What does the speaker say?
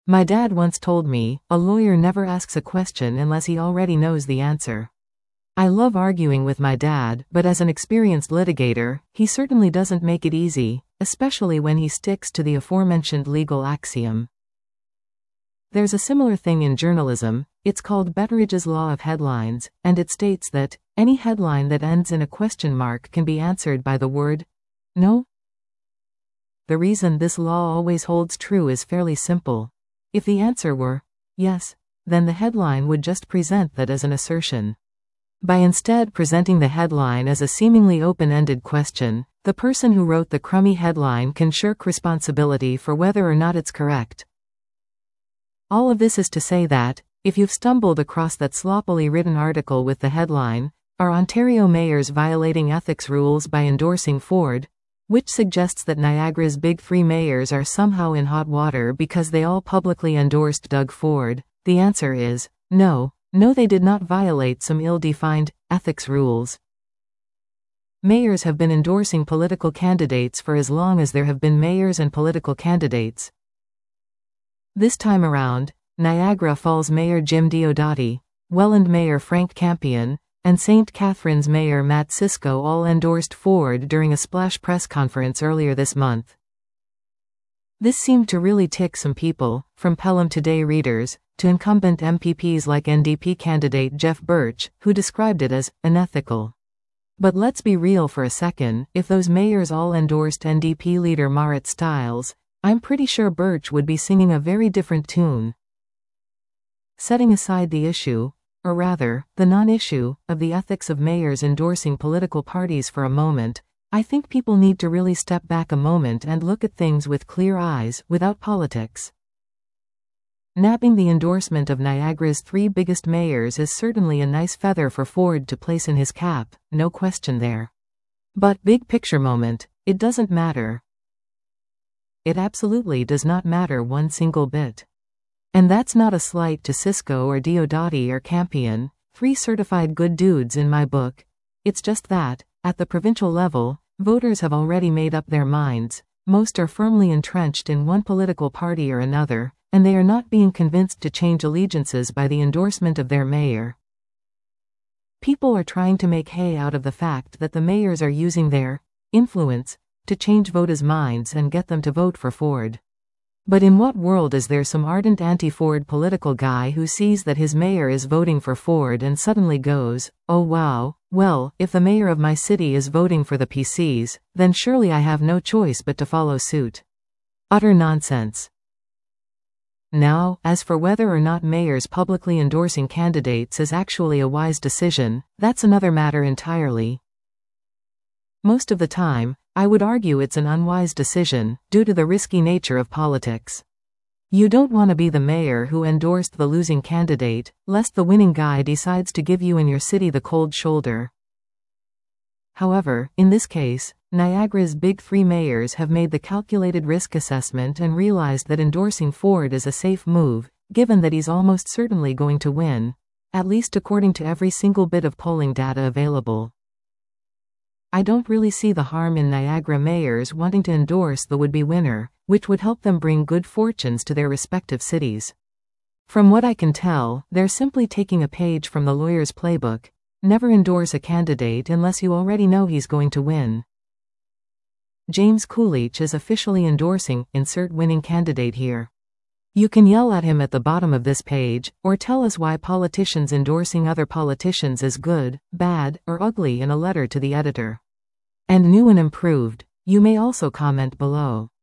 My dad once told me, a lawyer never asks a question unless he already knows the answer. I love arguing with my dad, but as an experienced litigator, he certainly doesn't make it easy, especially when he sticks to the aforementioned legal axiom. There's a similar thing in journalism. It's called Betteridge's law of headlines, and it states that any headline that ends in a question mark can be answered by the word no. The reason this law always holds true is fairly simple. If the answer were yes, then the headline would just present that as an assertion. By instead presenting the headline as a seemingly open-ended question, the person who wrote the crummy headline can shirk responsibility for whether or not it's correct. All of this is to say that, if you've stumbled across that sloppily written article with the headline, "Are Ontario mayors violating ethics rules by endorsing Ford?" which suggests that Niagara's big three mayors are somehow in hot water because they all publicly endorsed Doug Ford, the answer is no. No, they did not violate some ill-defined ethics rules. Mayors have been endorsing political candidates for as long as there have been mayors and political candidates. This time around, Niagara Falls Mayor Jim Diodati, Welland Mayor Frank Campion, and St. Catharines Mayor Matt Sisko all endorsed Ford during a splash press conference earlier this month. This seemed to really tick some people, from Pelham Today readers, to incumbent MPPs like NDP candidate Jeff Birch, who described it as unethical. But let's be real for a second, if those mayors all endorsed NDP leader Marit Stiles, I'm pretty sure Birch would be singing a very different tune. Setting aside the issue, or rather, the non-issue, of the ethics of mayors endorsing political parties for a moment, I think people need to really step back a moment and look at things with clear eyes, without politics. Nabbing the endorsement of Niagara's three biggest mayors is certainly a nice feather for Ford to place in his cap, no question there. But, big picture moment, it doesn't matter. It absolutely does not matter one single bit. And that's not a slight to Sisko or Diodati or Campion, three certified good dudes in my book. It's just that, at the provincial level, voters have already made up their minds. Most are firmly entrenched in one political party or another, and they are not being convinced to change allegiances by the endorsement of their mayor. People are trying to make hay out of the fact that the mayors are using their influence to change voters' minds and get them to vote for Ford. But in what world is there some ardent anti-Ford political guy who sees that his mayor is voting for Ford and suddenly goes, "Oh wow, well, if the mayor of my city is voting for the PCs, then surely I have no choice but to follow suit." Utter nonsense. Now, as for whether or not mayors publicly endorsing candidates is actually a wise decision, that's another matter entirely. Most of the time, I would argue it's an unwise decision, due to the risky nature of politics. You don't want to be the mayor who endorsed the losing candidate, lest the winning guy decides to give you and your city the cold shoulder. However, in this case, Niagara's big three mayors have made the calculated risk assessment and realized that endorsing Ford is a safe move, given that he's almost certainly going to win, at least according to every single bit of polling data available. I don't really see the harm in Niagara mayors wanting to endorse the would-be winner, which would help them bring good fortunes to their respective cities. From what I can tell, they're simply taking a page from the lawyer's playbook. Never endorse a candidate unless you already know he's going to win. James Coolidge is officially endorsing insert winning candidate here. You can yell at him at the bottom of this page, or tell us why politicians endorsing other politicians is good, bad, or ugly in a letter to the editor. And new and improved, you may also comment below.